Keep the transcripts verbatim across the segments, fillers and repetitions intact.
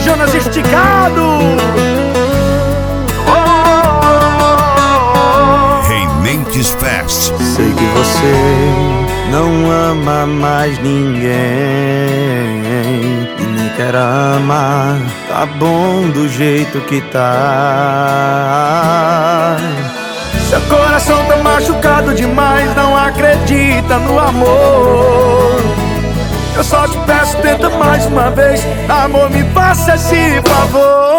Jonas Esticado. Rei Mentes Fest. Sei que você não ama mais ninguém e nem quer amar. Tá bom do jeito que tá. Seu coração tá machucado demais, não acredita no amor. Eu só te peço, tenta mais uma vez. Amor, me faça esse favor.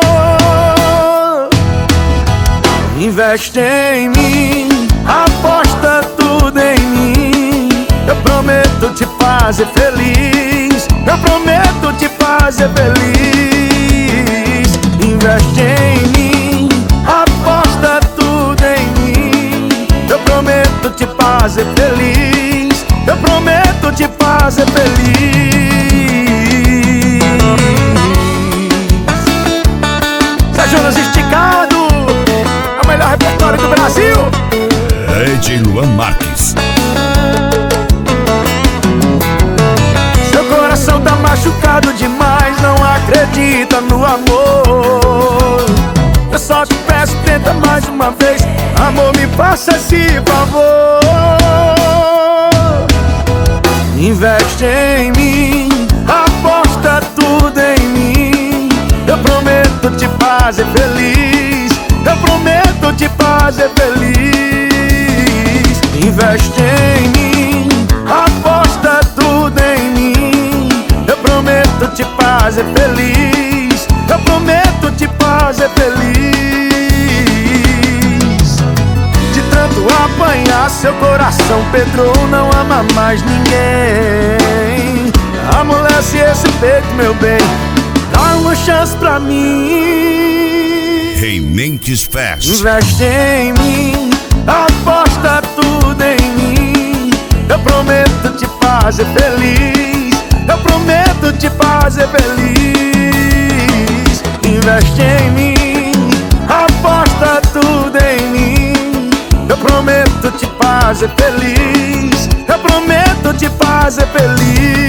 Investe em mim, aposta tudo em mim. Eu prometo te fazer feliz. Eu prometo te fazer feliz. Investe em mim, aposta tudo em mim. Eu prometo te fazer feliz. Eu prometo te fazer feliz. Zé Jonas Esticado, é o melhor repertório do Brasil. Ed Luan Marques. Seu coração tá machucado demais, não acredita no amor. Eu só te peço, tenta mais uma vez. Amor, me faça esse favor. Investe em mim, aposta tudo em mim. Eu prometo te fazer feliz. Eu prometo te fazer feliz. Investe em mim, aposta tudo em mim. Eu prometo te fazer feliz. Eu prometo te fazer feliz. De tanto apanhar, seu coração Pedro não ama mais ninguém. Amolece esse peito, meu bem, dá uma chance pra mim. Rei Mentes Fest. Investe em mim, aposta tudo em mim. Eu prometo te fazer feliz. Eu prometo te fazer feliz. Investe em mim, aposta tudo em mim. Eu prometo te fazer feliz. Eu prometo te fazer feliz.